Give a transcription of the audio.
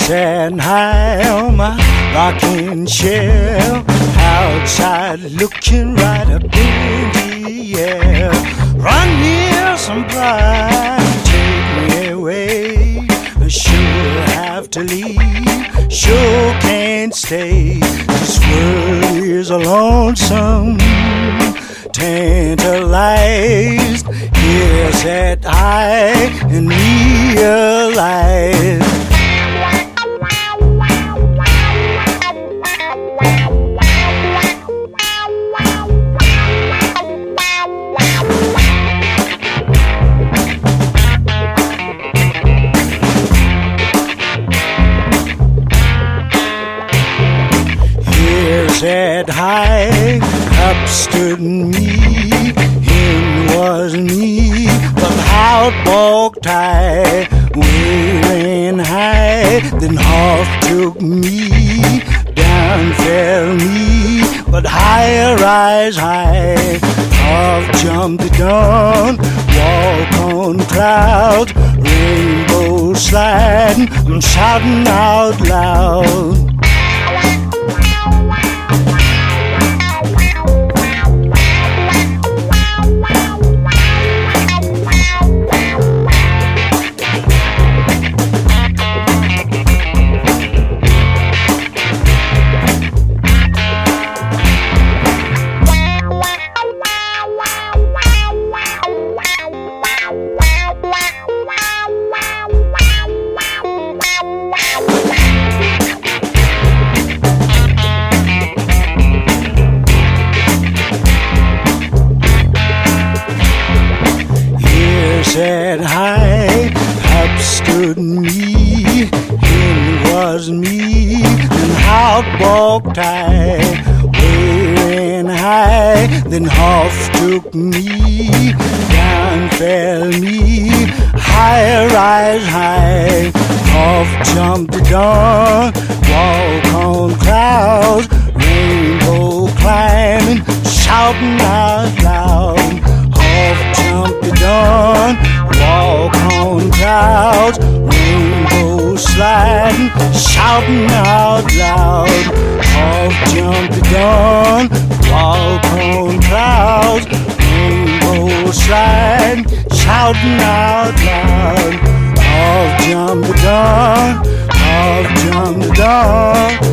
Sat high on my rocking chair, outside looking right up in the air. Run here, somebody, take me away. I sure have to leave, sure can't stay. This world is a lonesome, tantalized. Yes, that I and realize. Said high, up stood me, him was me, but out walked I, wearing high, then off took me, down fell me, but higher rise high, off jumped the dawn, walk on clouds, rainbow sliding, I'm shouting out loud. Said high, up stood me, him was me, then out walked I, wearing high, then off took me, down fell me, higher rise high, off jumped the dawn, walk on clouds, rainbow climbing, shouting out loud, off jumped the dawn, walk on clouds, rainbow sliding, shouting out loud. Off jumped the dawn, walk on clouds, rainbow sliding, shouting out loud. Off jumped the dawn, off jumped the dawn.